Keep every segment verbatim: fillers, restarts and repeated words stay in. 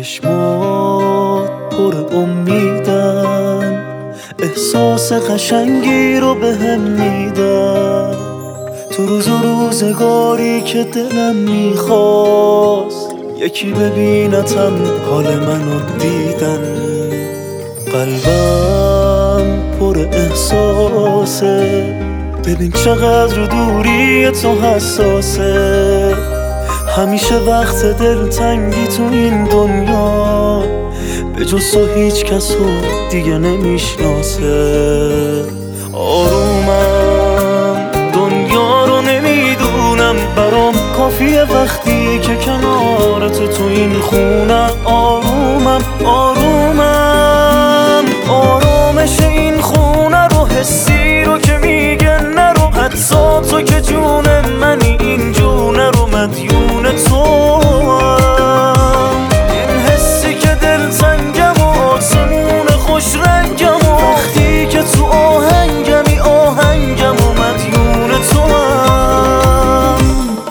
چشمات پر امیدن، احساس قشنگی رو به هم میدن. تو روز و روزگاری که دلم میخواست یکی ببینتم حال منو دیدن. قلبم پر احساسه، ببین چقدر دوری تو حساسه. همیشه وقت دلتنگی تو این دنیا به جز تو هیچ کس رو دیگه نمیشناسه. آرومم دنیا رو نمیدونم، برام کافیه وقتی که کنار تو تو این خونم. آرومم آرومم آرامش این خونه رو، حسی رو که میگه نرو، حتی تو که جون منی این جونه رو مدیون تو هم. این حسی که دلتنگم و آسمون خوش رنگم و وقتی که تو آهنگمی آهنگم و مدیون تو هم.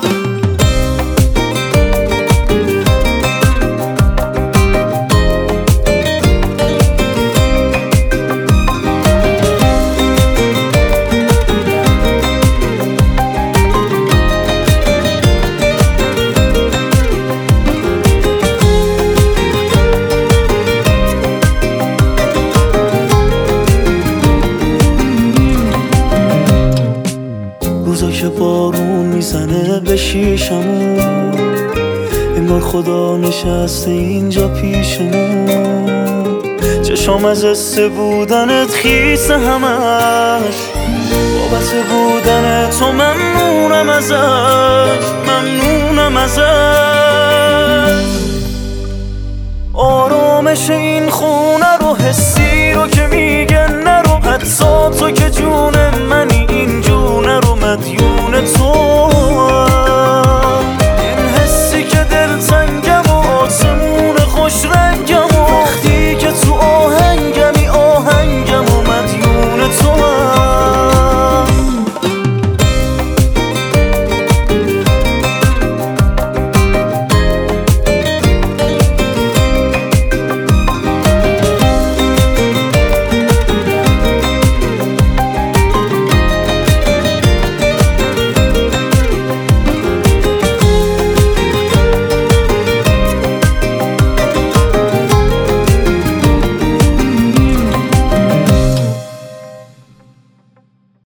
روزا که بارون میزنه به شیشمون، انگار خدا نشسته اینجا پیشمون. چشام از حس بودنت خیسه همش، بابت بودن تو ممنونم ازش، ممنونم ازش. آرامش این خونه رو، حسی رو که میگه نرو، حتی تو که جون